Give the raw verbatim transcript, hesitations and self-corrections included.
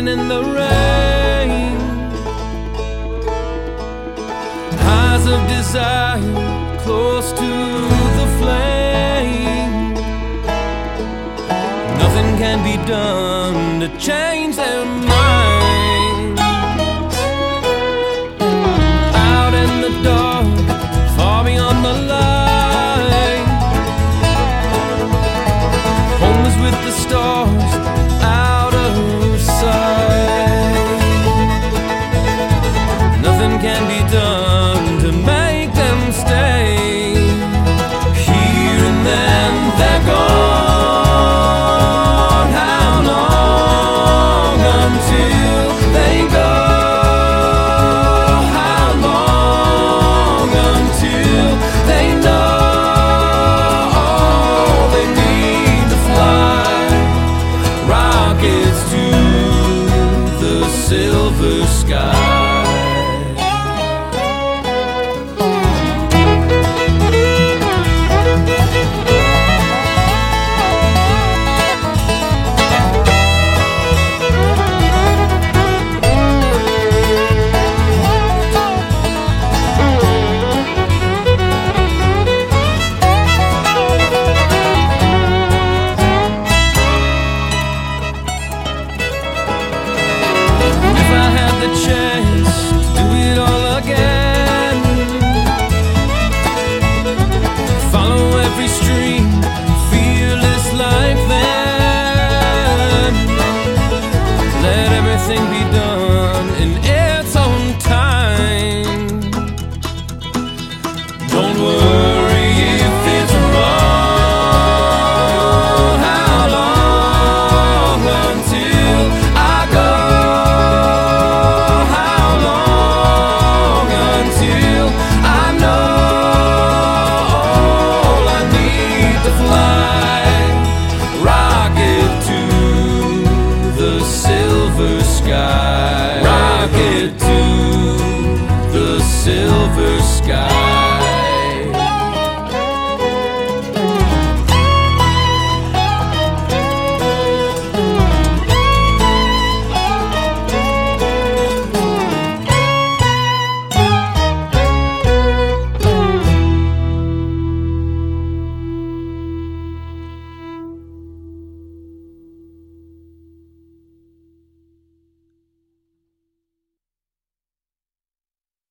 hiding in the rain. Highs of desire, close to the flame. Nothing can be done to change their minds. Out in the dark, far beyond the light. Home is with the stars, out of sight. Nothing can be done to make them stay. Here and then they're gone. How long until they go? How long until they know they need to fly? Rockets to the silver sky. The chance to do it all again. Follow every stream, fearless like them. Let everything be done in its own time. Don't worry if it's wrong. How long until I go? Sky, rocket to the silver sky.